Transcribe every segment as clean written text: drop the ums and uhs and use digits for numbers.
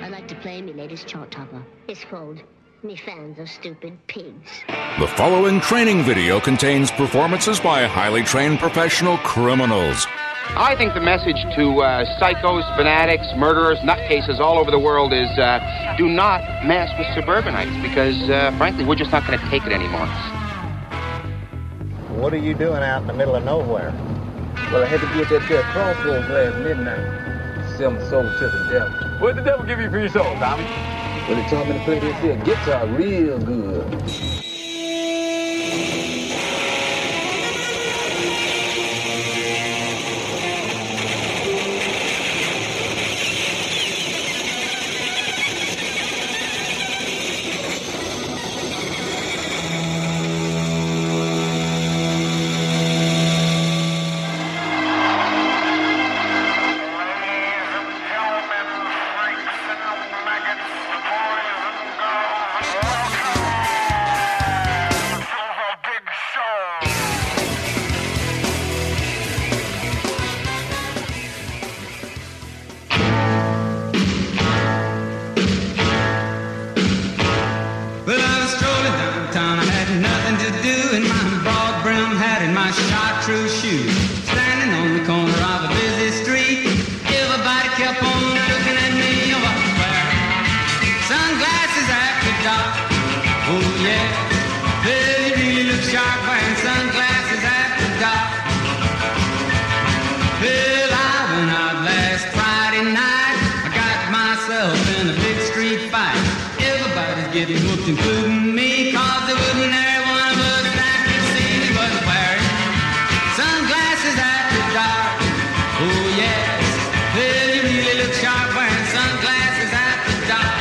I'd like to play me latest chart topper. It's called Me Fans Are Stupid Pigs. The following training video contains performances by highly trained professional criminals. I think the message to psychos, fanatics, murderers, nutcases all over the world is do not mess with suburbanites because, frankly, we're just not going to take it anymore. What are you doing out in the middle of nowhere? Well, I had to get that there crossroads last midnight. Sell my soul to the devil. What did the devil give you for your soul, Tommy? Well, he taught me to play this here guitar real good. Including me, cause there wasn't there one of us that could see me wasn't wearing sunglasses after dark. Oh yes, well you really look sharp wearing sunglasses after dark.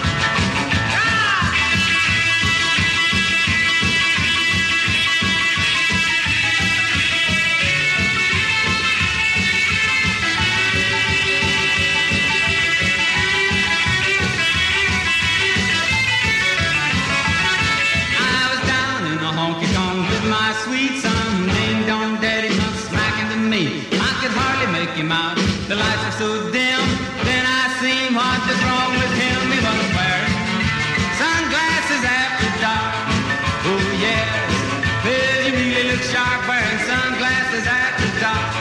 Out. The lights were so dim, then I seen what was wrong with him. He wasn't wearing sunglasses after dark. Oh yes, well you really look sharp wearing sunglasses after dark.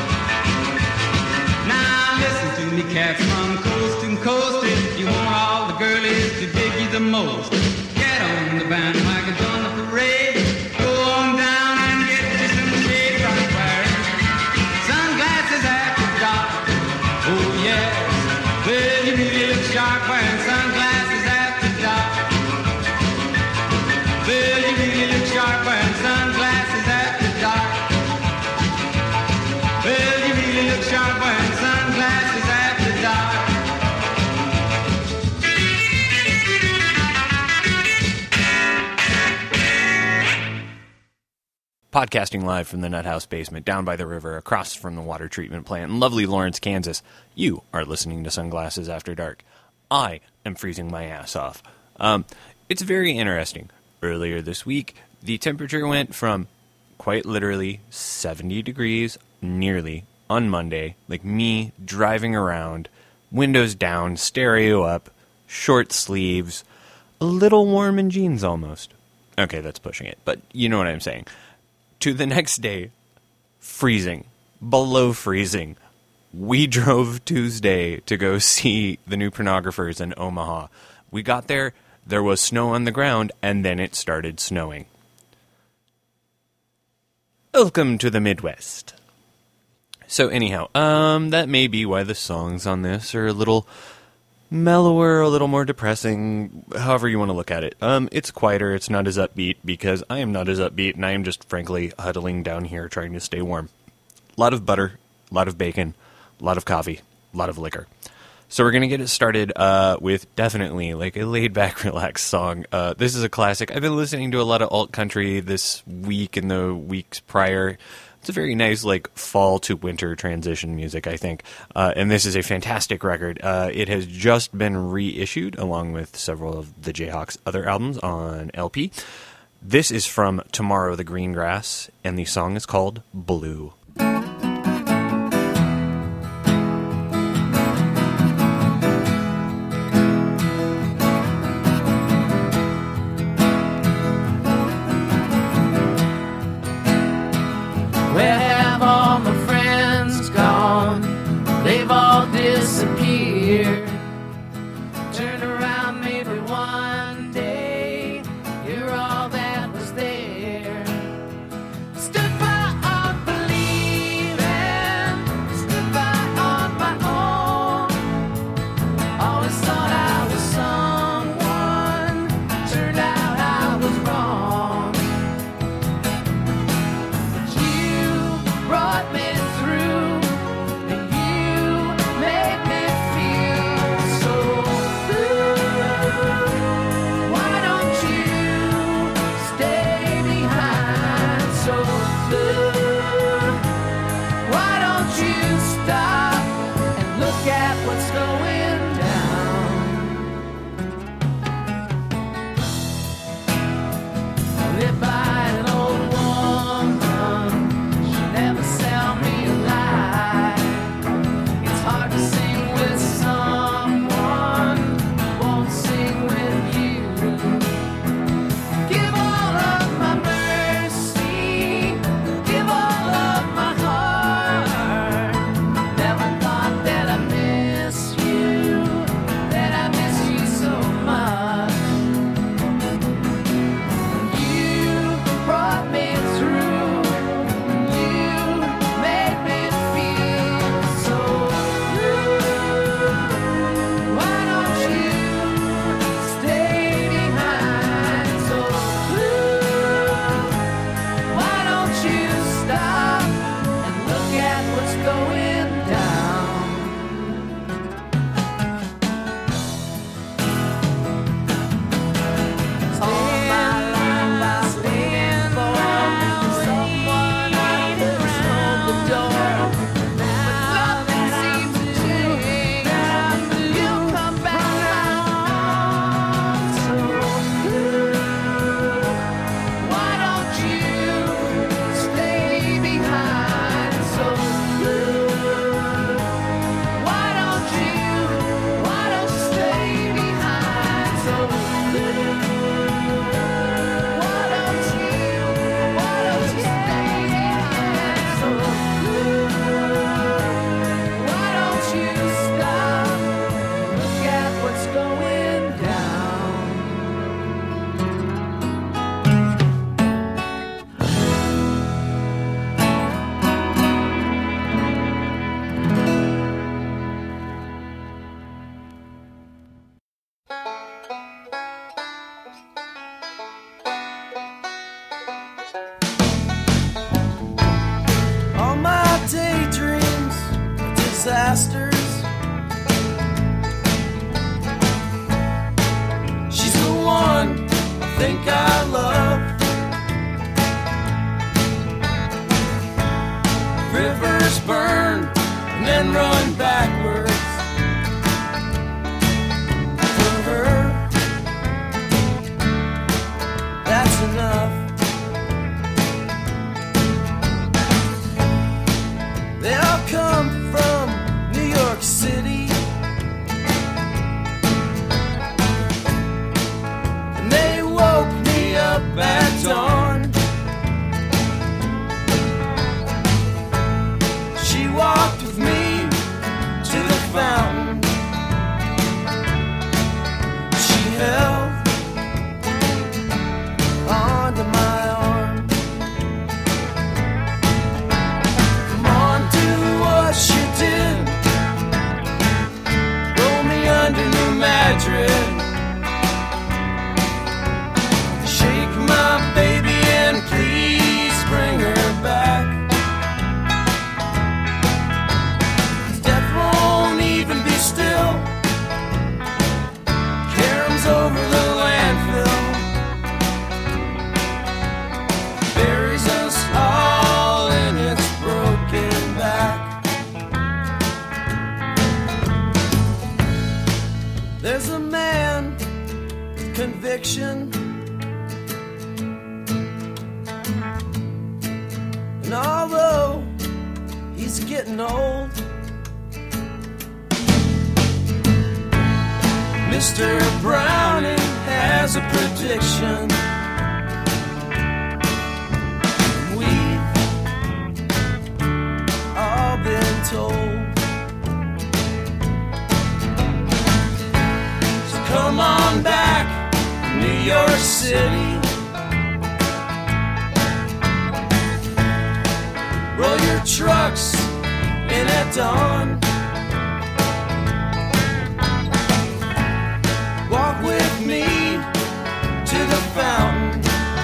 Now listen to me cats from coast to coast. If you want all the girlies to dig you the most, get on the bandwagon, join the parade. Go on down and get you some shade right wearing sunglasses after. Oh yes, well you really look sharp wearing sunglasses after dark. Well you really look sharp wearing sunglasses after dark. Well you really look sharp wearing sunglasses after dark. Podcasting live from the Nut House basement, down by the river, across from the water treatment plant in lovely Lawrence, Kansas. You are listening to Sunglasses After Dark. I am freezing my ass off. It's very interesting. Earlier this week, the temperature went from quite literally 70 degrees, nearly, on Monday, like me driving around, windows down, stereo up, short sleeves, a little warm in jeans almost. Okay, that's pushing it, but you know what I'm saying. To the next day, freezing, below freezing. We drove Tuesday to go see the New Pornographers in Omaha. We got there was snow on the ground, and then it started snowing. Welcome to the Midwest. So anyhow, that may be why the songs on this are a little mellower, a little more depressing, however you want to look at it. It's quieter, it's not as upbeat, because I am not as upbeat, and I am just, frankly, huddling down here trying to stay warm. A lot of butter, a lot of bacon, a lot of coffee, a lot of liquor. So we're going to get it started with definitely like a laid-back, relaxed song. This is a classic. I've been listening to a lot of alt country this week and the weeks prior. It's a very nice, like, fall to winter transition music, I think. And this is a fantastic record. It has just been reissued along with several of the Jayhawks' other albums on LP. This is from Tomorrow the Green Grass, and the song is called Blue. Madrid. Shake my baby and please bring her back. Death won't even be still. Caroms over the landfill, buries us all in its broken back. There's a man, conviction, and although he's getting old, Mr. Browning has a prediction. We've all been told. So come on back, New York City. Roll your trucks in at dawn. Walk with me to the fountain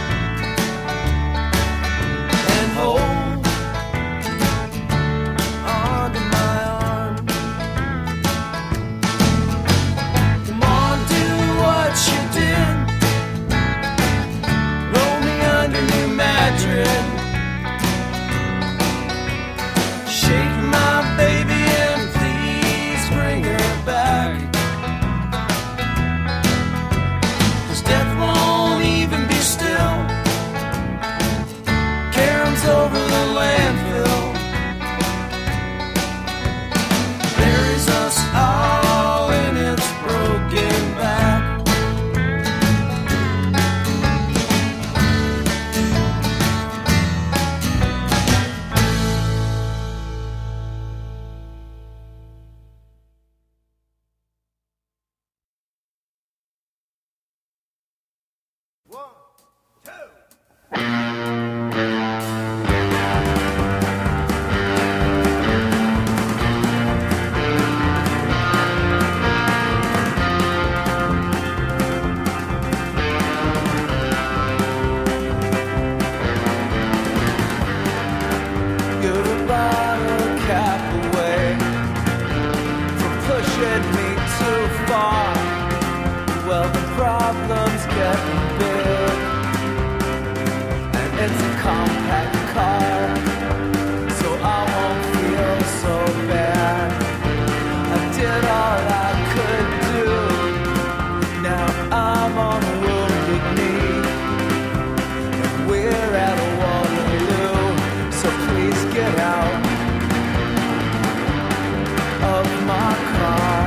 and hold onto my arm. Come on, do what you did. Roll me under New Madrid. Shake my baby and please bring her back. Death won't even be still. Caroms over the landfill, buries us all in its broken back. Give a bottle cap away for pushing me too far. Well, the problem's getting big, and it's a compact car, so I won't feel so bad. I did all I could do. Now I'm on a wounded knee, and we're at a Waterloo. So please get out of my car.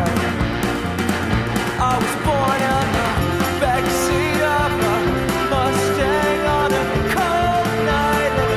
I was born in the backseat of a Mustang on a cold night in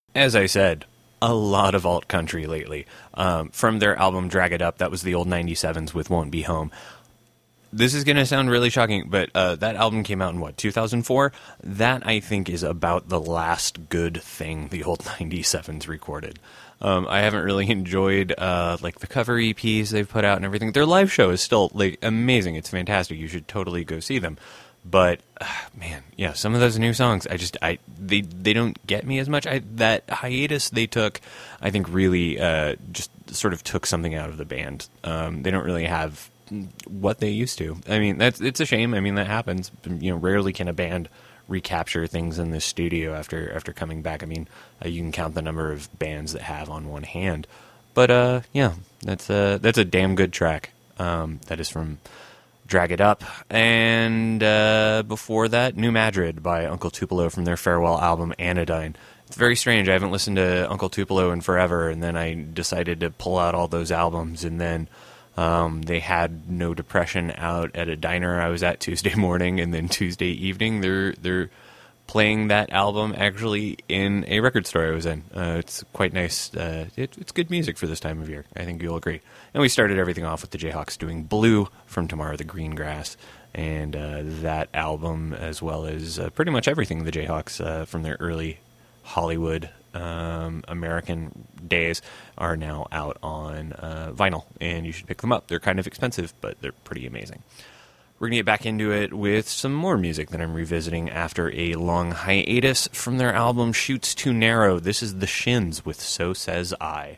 As I said, a lot of alt country lately. From their album Drag It Up, that was the old 97s with Won't Be Home. This is going to sound really shocking, but that album came out in, 2004? That, I think, is about the last good thing the old 97s recorded. I haven't really enjoyed, the cover EPs they've put out and everything. Their live show is still, amazing. It's fantastic. You should totally go see them. But, man, yeah, some of those new songs, they don't get me as much. That hiatus they took, I think, really just sort of took something out of the band. They don't really have what they used to. I mean, it's a shame. I mean, that happens. Rarely can a band recapture things in the studio after coming back. I mean, you can count the number of bands that have on one hand. But yeah, that's a damn good track. That is from Drag It Up, and before that, New Madrid by Uncle Tupelo from their farewell album Anodyne. It's very strange. I haven't listened to Uncle Tupelo in forever, and then I decided to pull out all those albums, and then they had No Depression out at a diner I was at Tuesday morning, and then Tuesday evening they're playing that album actually in a record store I was in. It's quite nice. It's good music for this time of year. I think you'll agree. And we started everything off with the Jayhawks doing Blue from Tomorrow the Green Grass, and that album, as well as pretty much everything the Jayhawks from their early Hollywood American days are now out on vinyl, and you should pick them up. They're kind of expensive, but they're pretty amazing. We're going to get back into it with some more music that I'm revisiting after a long hiatus from their album Shoots Too Narrow. This is The Shins with So Says I.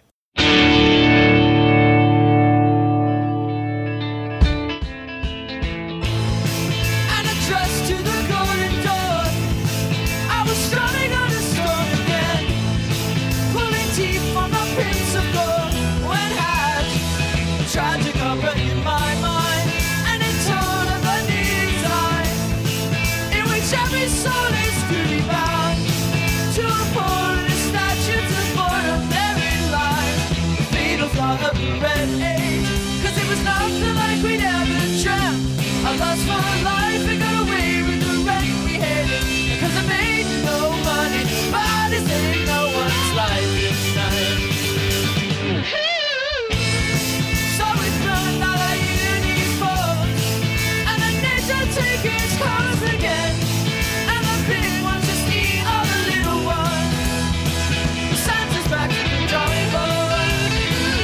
Tragic opera in my mind, and in tone of a need's eye, in which every soul is truly bound to a pole and a statue to boredom therein lies. The fatal flaw of the red age, 'cause it was nothing like we'd ever dreamt. Our lust for life, it got away with the wreck we hated, 'cause it made no money, but it saved no one's life this night. Take his cars again, and the big ones just eat all the little ones. Santa's back to the drawing board.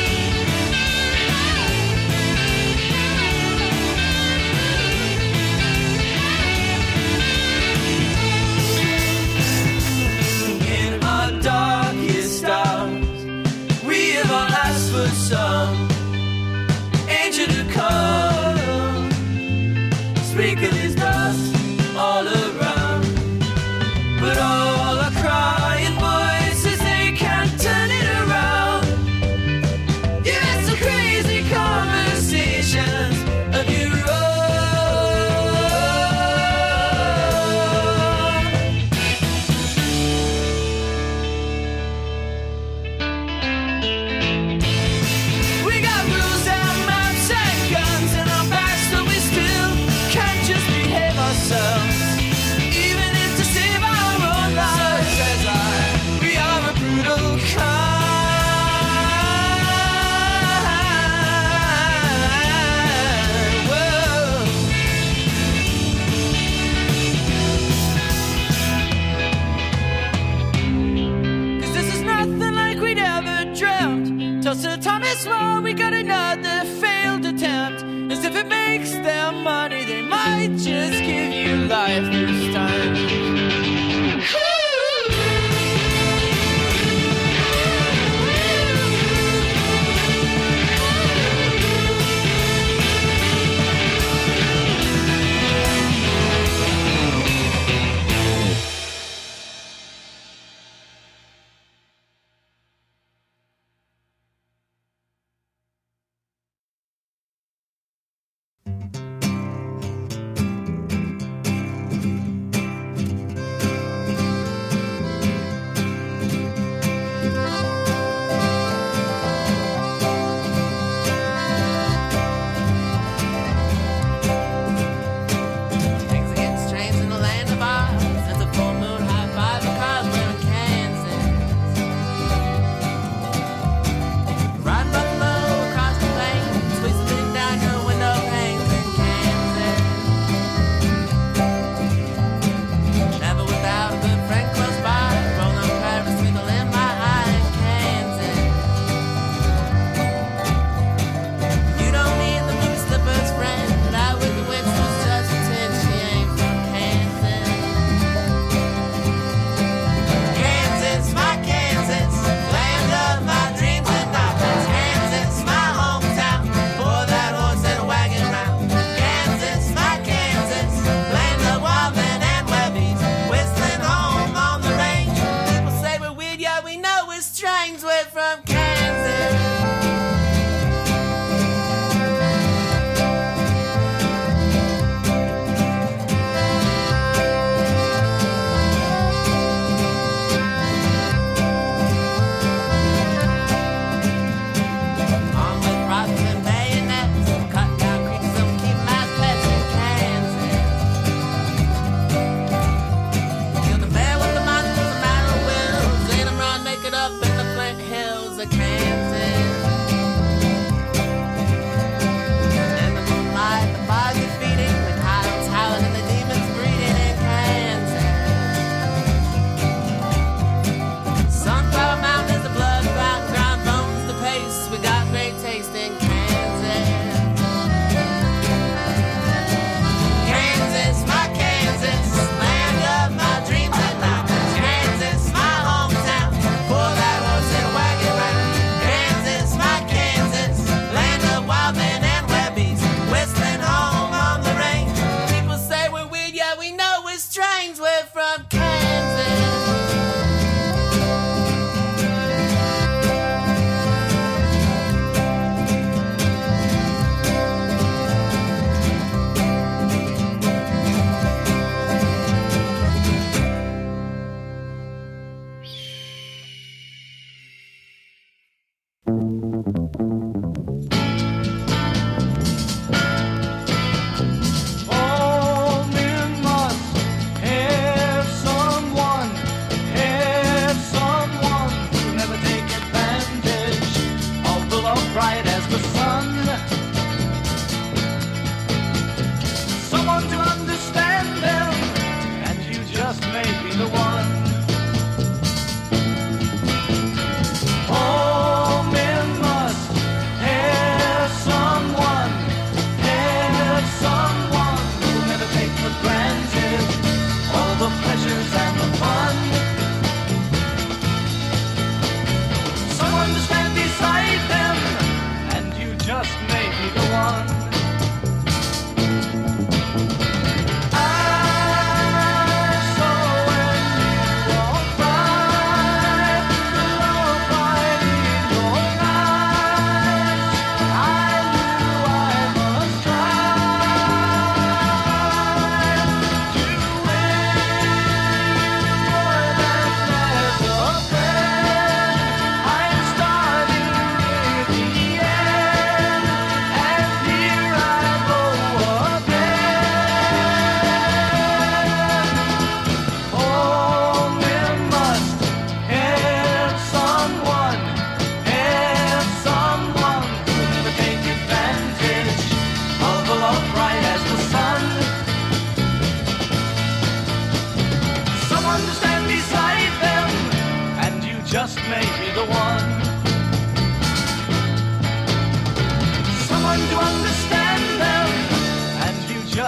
In our darkest hours, we have all asked for some angel to come. Sprinkle his dust all around, but all our crying voices, they can't turn it around. Yeah, it's the crazy conversations of your We got rules and maps and guns in our backs, but we still can't just behave ourselves, even if to save our own lives. So says I, we are a brutal kind. Whoa. 'Cause this is nothing like we'd ever dreamt. Till Sir Thomas More, we got another failed attempt. As if it makes them money, they might just give you life this time.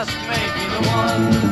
just may be the one.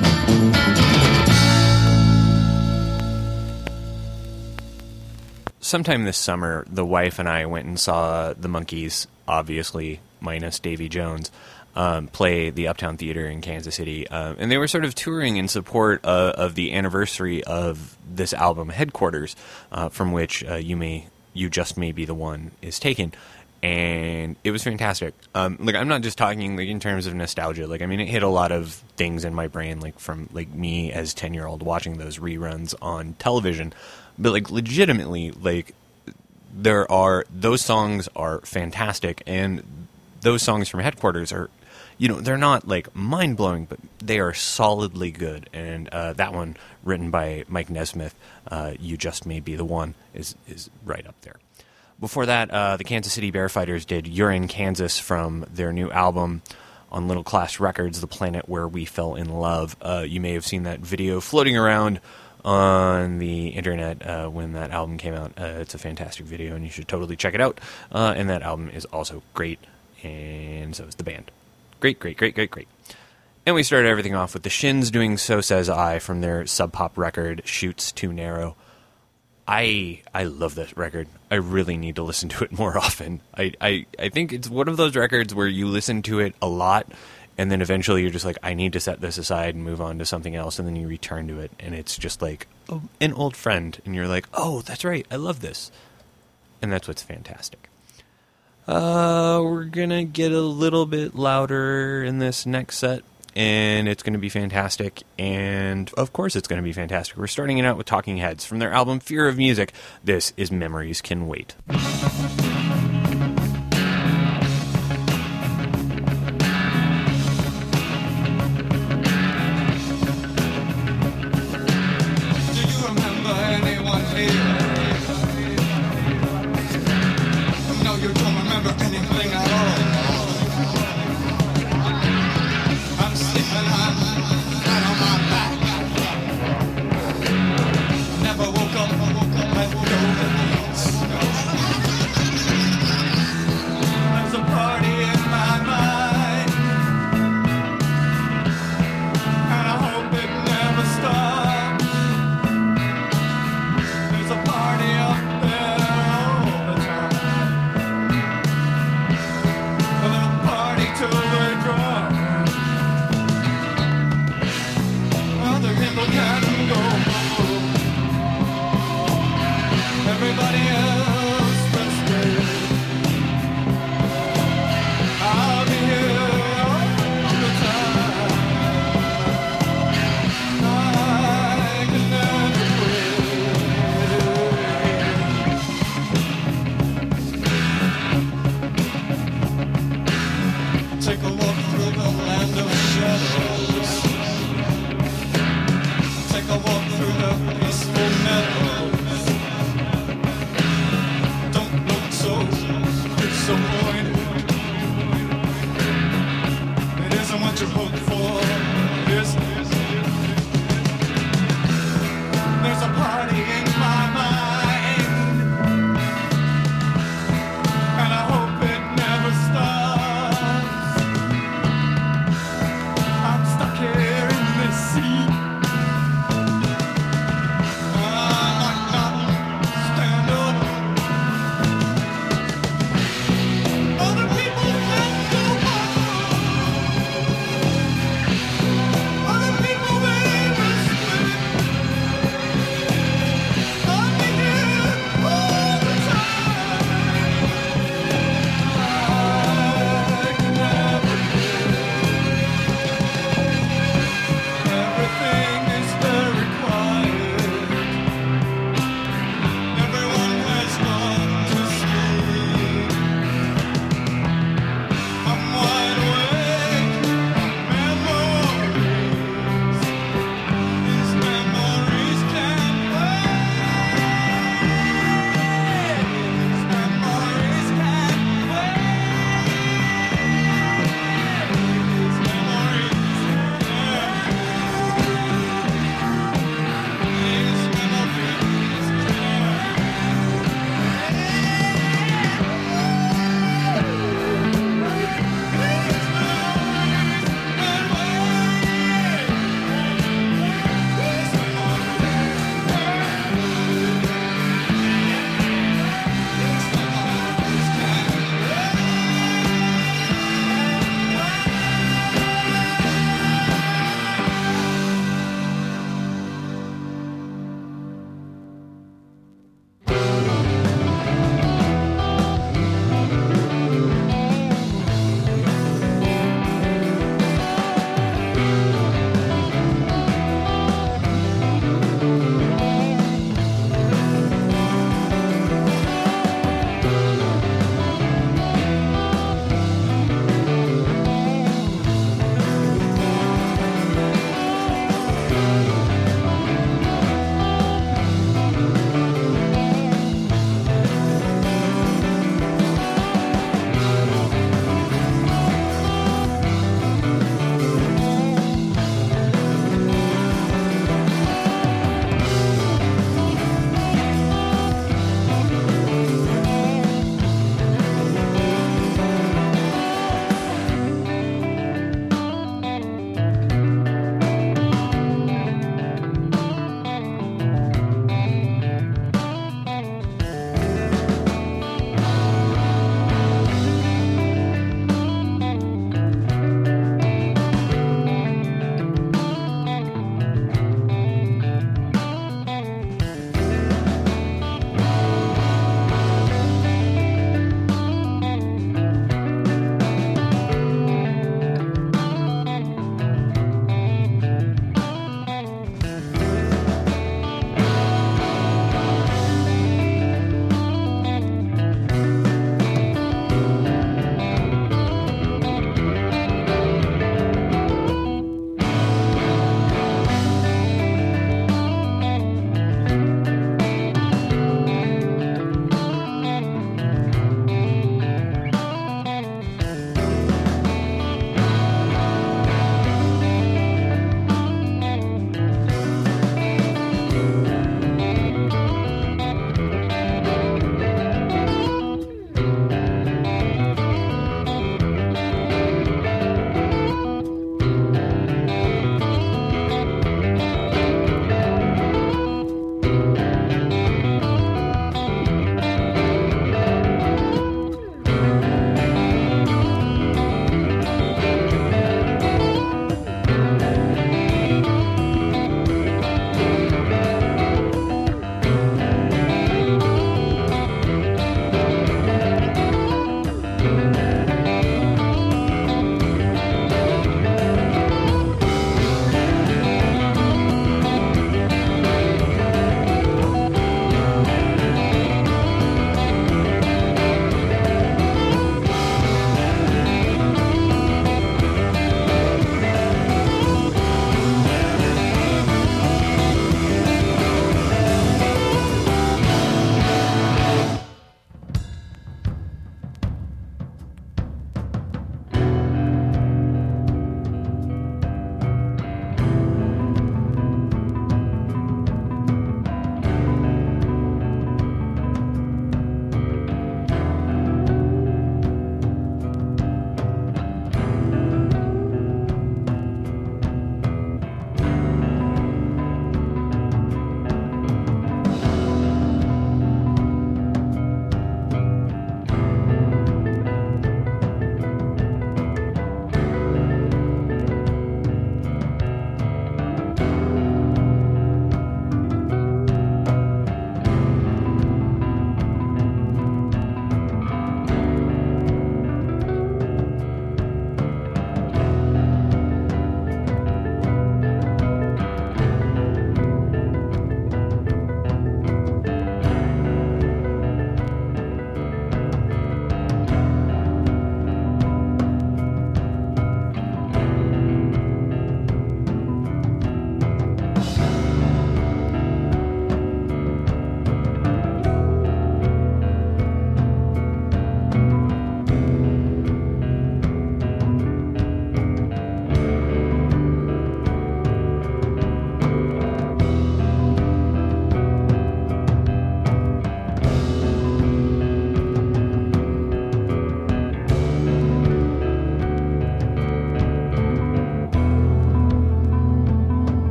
Sometime this summer, the wife and I went and saw the Monkees, obviously minus Davy Jones, play the Uptown Theater in Kansas City. And they were sort of touring in support of the anniversary of this album, Headquarters, from which You Just May Be the One is taken. And it was fantastic. Like, I'm not just talking like in terms of nostalgia. Like, I mean, it hit a lot of things in my brain, like from like me as 10-year-old watching those reruns on television. But like legitimately, like those songs are fantastic, and those songs from Headquarters are, you know, they're not like mind blowing, but they are solidly good. And that one, written by Mike Nesmith, You Just May Be the One, is right up there. Before that, the Kansas City Bearfighters did You're in Kansas from their new album on Little Class Records, The Planet Where We Fell in Love. You may have seen that video floating around on the internet when that album came out. It's a fantastic video, and you should totally check it out. And that album is also great, and so is the band. Great. And we started everything off with the Shins doing So Says I from their Sub Pop record, Shoots Too Narrow. I love this record. I really need to listen to it more often. I think it's one of those records where you listen to it a lot, and then eventually you're just like, I need to set this aside and move on to something else, and then you return to it, and it's just like an old friend, and you're like, oh, that's right, I love this. And that's what's fantastic. We're going to get a little bit louder in this next set, and it's going to be fantastic, and of course it's going to be fantastic. We're starting it out with Talking Heads from their album Fear of Music. This is Memories Can Wait.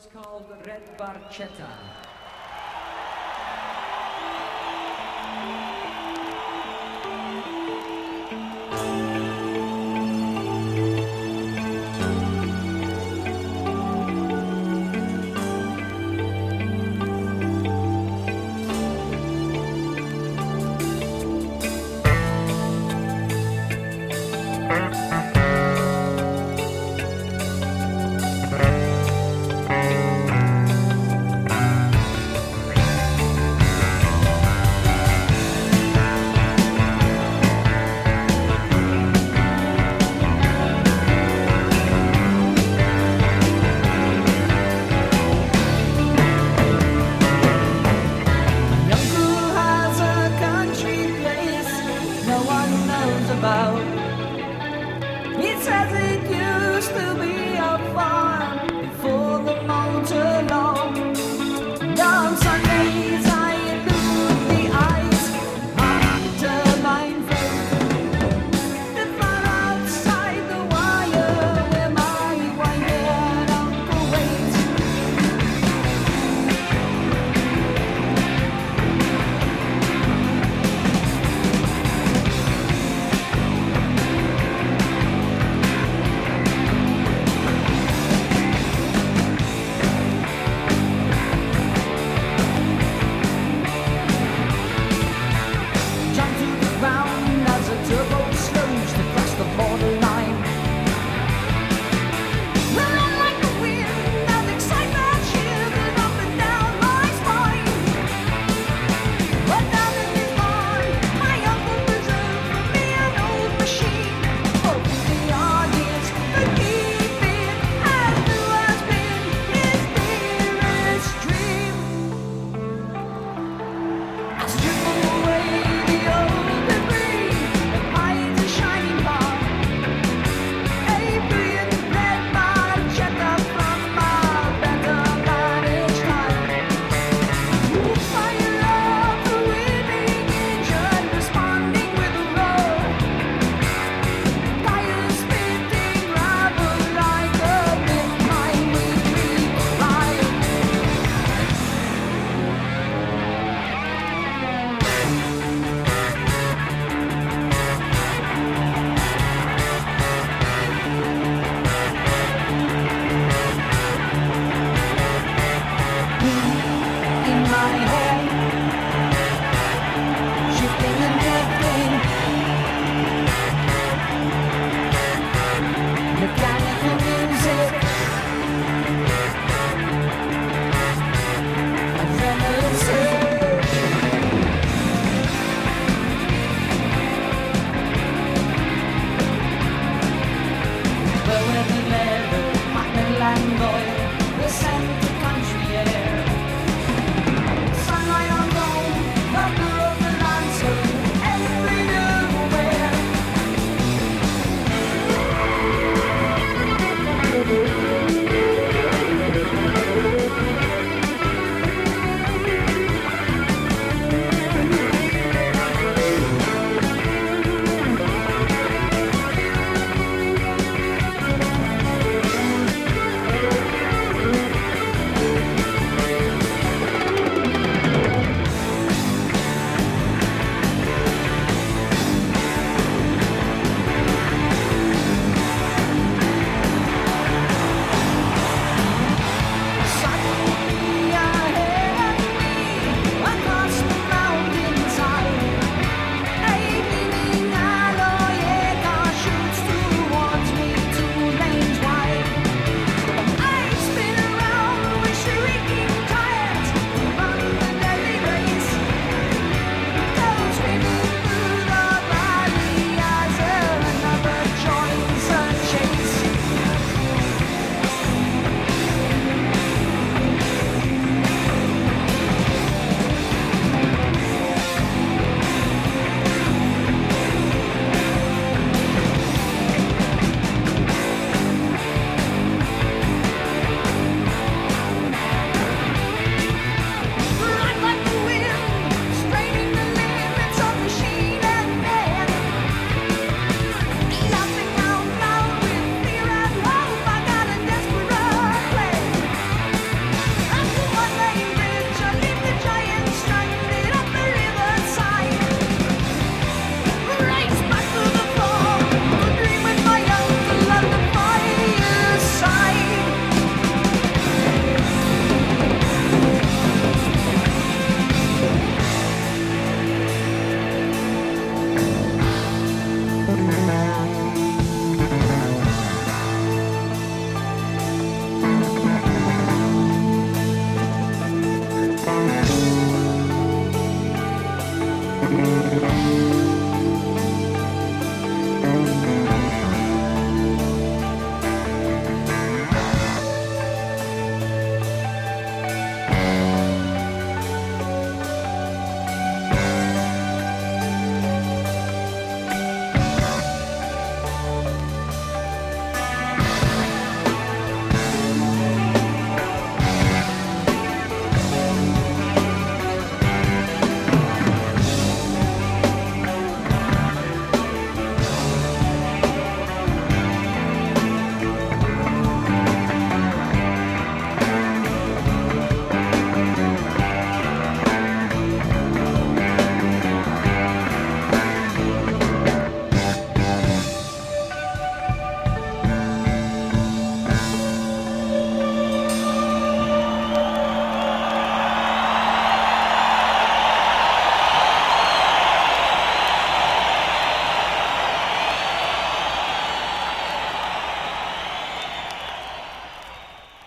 called Red Barchetta.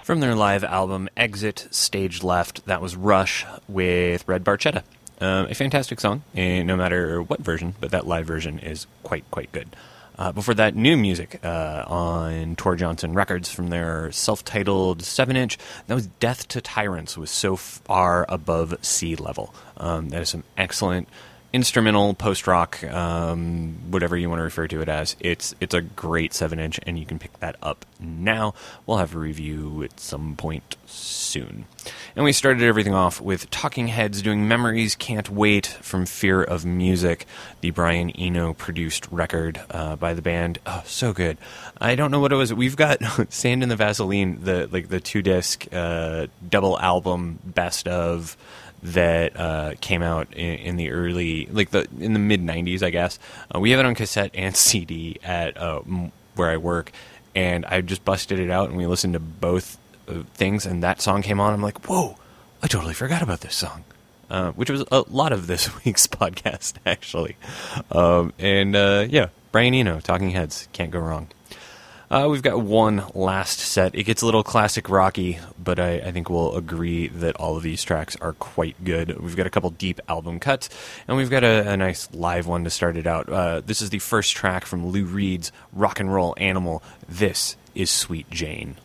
From their live album Exit Stage Left, that was Rush with Red Barchetta. A fantastic song, no matter what version, but that live version is quite good. Before that, new music on Tor Johnson Records from their self-titled 7-inch. That was Death to Tyrants, was So Far Above Sea Level. That is some excellent instrumental, post-rock, whatever you want to refer to it as. It's a great 7-inch, and you can pick that up now. We'll have a review at some point soon. And we started everything off with Talking Heads doing Memories Can't Wait from Fear of Music, the Brian Eno produced record by the band. Oh, so good. I don't know what it was. We've got Sand in the Vaseline, the 2-disc double album best of that came out in the early, in the mid-90s, I guess. We have it on cassette and CD at where I work, and I just busted it out, and we listened to both things, and that song came on. I'm like, whoa, I totally forgot about this song, which was a lot of this week's podcast, actually. Yeah, Brian Eno, Talking Heads, can't go wrong. We've got one last set. It gets a little classic rocky, but I think we'll agree that all of these tracks are quite good. We've got a couple deep album cuts, and we've got a nice live one to start it out. This is the first track from Lou Reed's Rock and Roll Animal. This is Sweet Jane.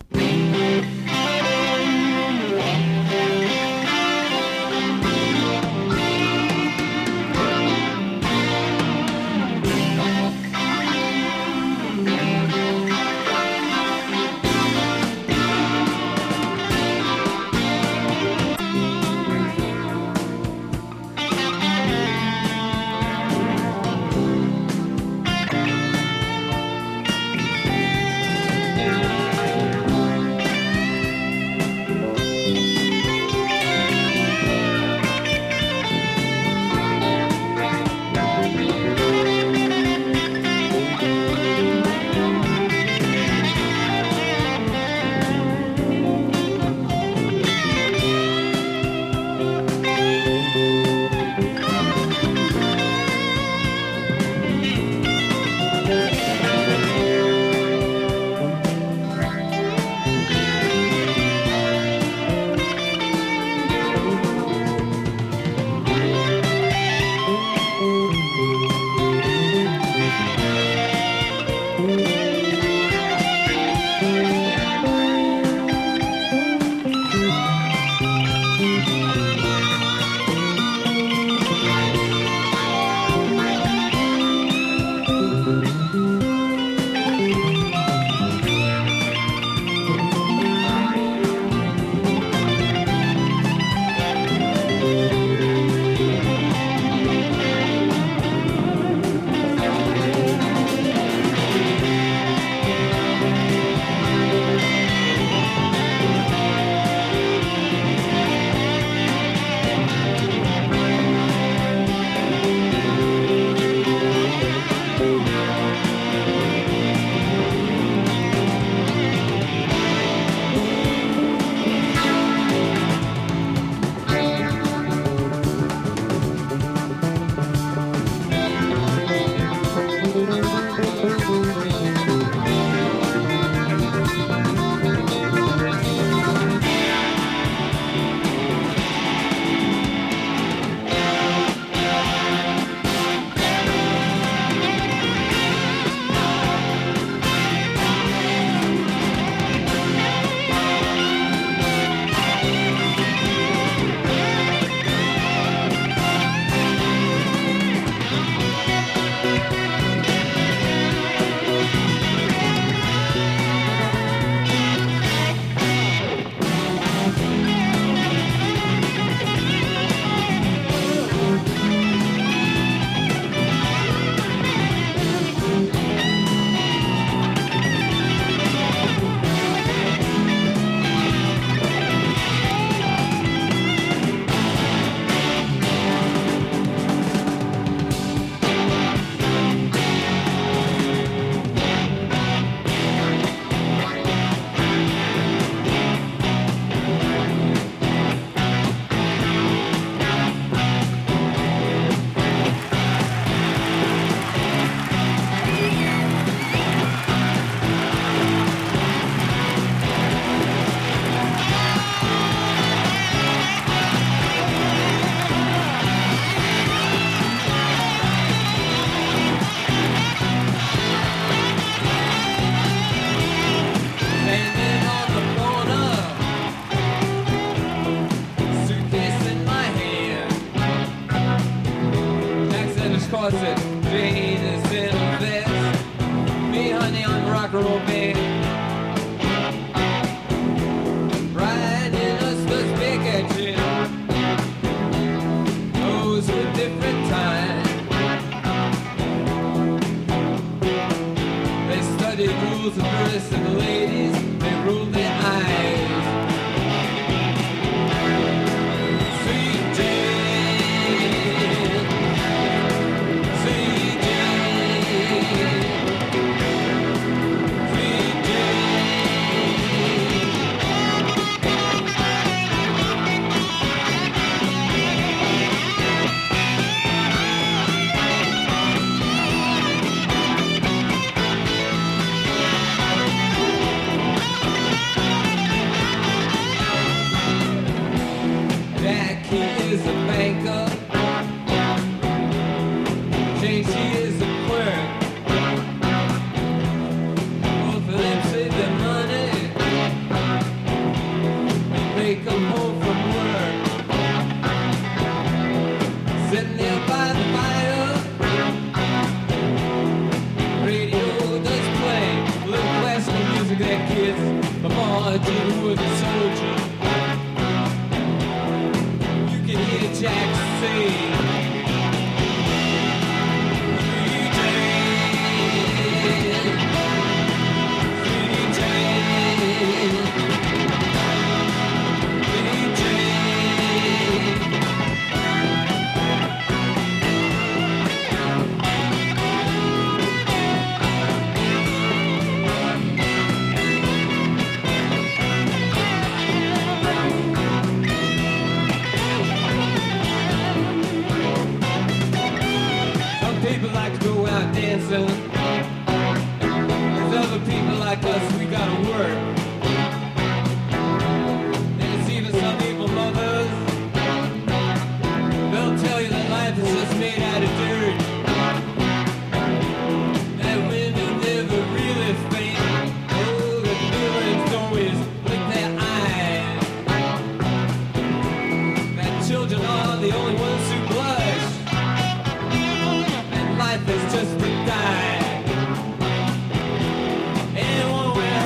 rock and roll band. Riding in a suspect those were different times. They studied rules of dress and the ladies, they rolled their eyes. Sweet Jane, sweet Jane, sweet Jackie is a banker. Jane, she is a clerk. Both of them save their money when they come home from work. Sitting there by the fire, radio does play a little classical music that kids, the Martin Wood Soldier. You can hear Jack say, Sweet Jane, Sweet Jane, Sweet Jane. Some people like to go out dancing. There's other people like us, we gotta work. There's even some evil mothers. They'll tell you that life is just made out of dirt. That women never really think. Oh, that villains always blink their eyes. That children are the only ones who blush. And life is just a die. Anyone with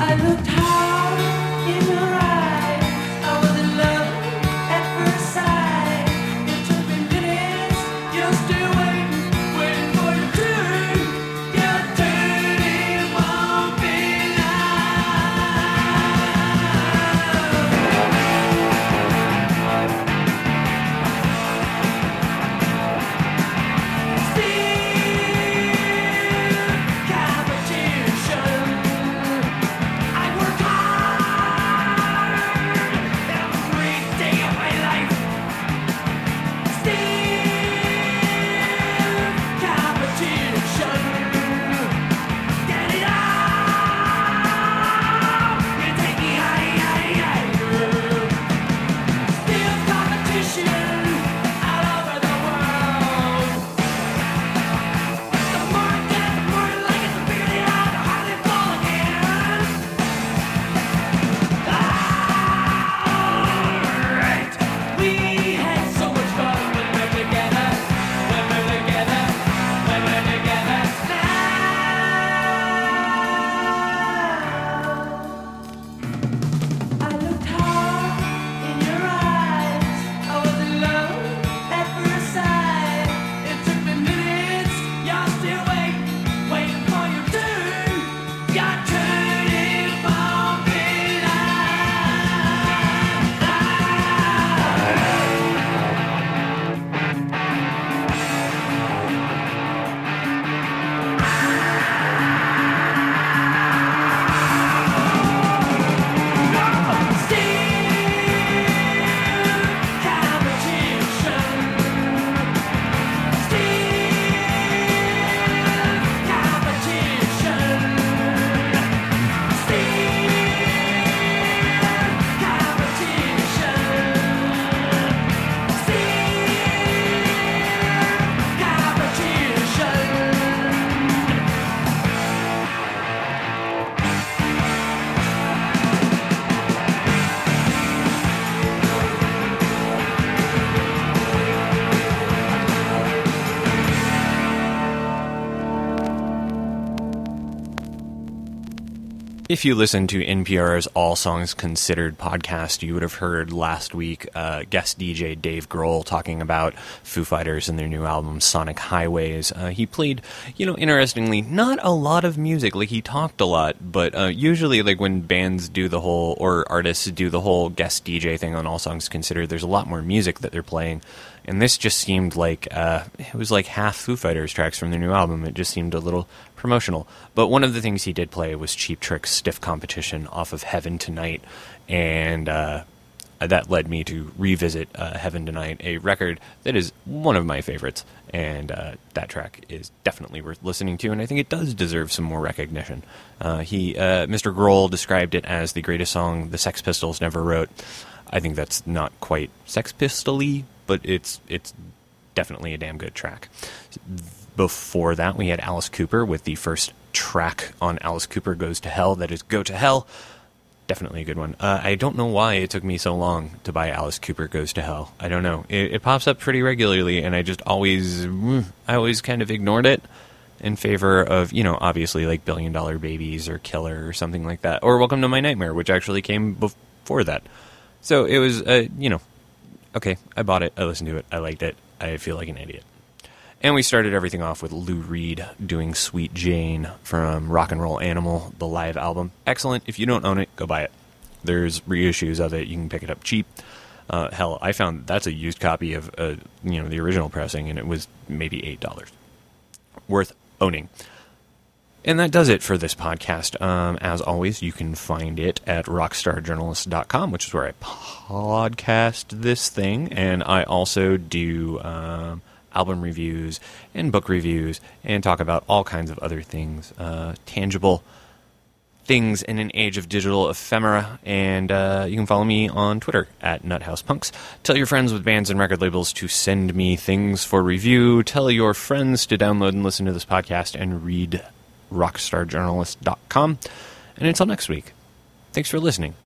If you listen to NPR's All Songs Considered podcast, you would have heard last week guest DJ Dave Grohl talking about Foo Fighters and their new album Sonic Highways. He played, interestingly, not a lot of music. Like, he talked a lot, but usually, like, when bands do the whole, or artists do the whole guest DJ thing on All Songs Considered, there's a lot more music that they're playing. And this just seemed like, it was like half Foo Fighters tracks from their new album. It just seemed a little promotional. But one of the things he did play was Cheap Trick's Stiff Competition off of Heaven Tonight. And that led me to revisit Heaven Tonight, a record that is one of my favorites. And that track is definitely worth listening to, and I think it does deserve some more recognition. Mr. Grohl described it as the greatest song the Sex Pistols never wrote. I think that's not quite Sex Pistol-y, but it's definitely a damn good track. Before that, we had Alice Cooper with the first track on Alice Cooper Goes to Hell, that is Go to Hell. Definitely a good one. I don't know why it took me so long to buy Alice Cooper Goes to Hell. I don't know. It pops up pretty regularly, and I just always kind of ignored it in favor of, obviously like $1 Billion Babies or Killer or something like that. Or Welcome to My Nightmare, which actually came before that. So it was, okay, I bought it, I listened to it, I liked it, I feel like an idiot. And we started everything off with Lou Reed doing Sweet Jane from Rock and Roll Animal, the live album. Excellent. If you don't own it, go buy it. There's reissues of it. You can pick it up cheap. Hell, I found that's a used copy of the original pressing, and it was maybe $8. Worth owning. And that does it for this podcast. As always, you can find it at rockstarjournalist.com, which is where I podcast this thing. And I also do album reviews and book reviews and talk about all kinds of other things, tangible things in an age of digital ephemera. And you can follow me on Twitter at NutHousePunks. Tell your friends with bands and record labels to send me things for review. Tell your friends to download and listen to this podcast and read rockstarjournalist.com. And until next week, thanks for listening.